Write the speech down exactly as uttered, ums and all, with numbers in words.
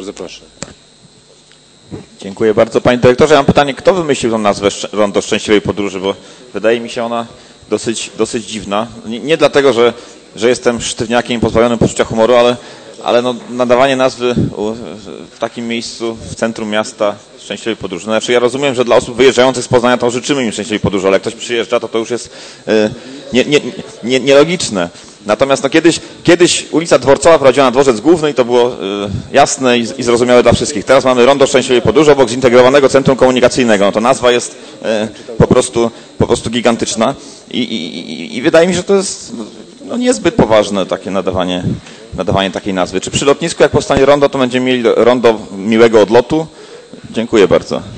Bardzo proszę. Dziękuję bardzo. Panie dyrektorze, ja mam pytanie, kto wymyślił tą nazwę Rondo Szczęśliwej Podróży, bo wydaje mi się ona dosyć, dosyć dziwna. Nie, nie dlatego, że, że jestem sztywniakiem pozbawionym poczucia humoru, ale, ale no, nadawanie nazwy w takim miejscu, w centrum miasta Szczęśliwej Podróży. Znaczy ja rozumiem, że dla osób wyjeżdżających z Poznania to życzymy im szczęśliwej podróży, ale jak ktoś przyjeżdża, to to już jest nie, nie, nie, nielogiczne. Natomiast no, kiedyś, kiedyś ulica Dworcowa prowadziła na dworzec główny i to było y, jasne i, i zrozumiałe dla wszystkich. Teraz mamy Rondo Szczęśliwej Podróży obok zintegrowanego centrum komunikacyjnego. No, to nazwa jest y, po, prostu, po prostu gigantyczna i, i, i wydaje mi się, że to jest no, niezbyt poważne takie nadawanie, nadawanie takiej nazwy. Czy przy lotnisku jak powstanie rondo, to będziemy mieli rondo miłego odlotu? Dziękuję bardzo.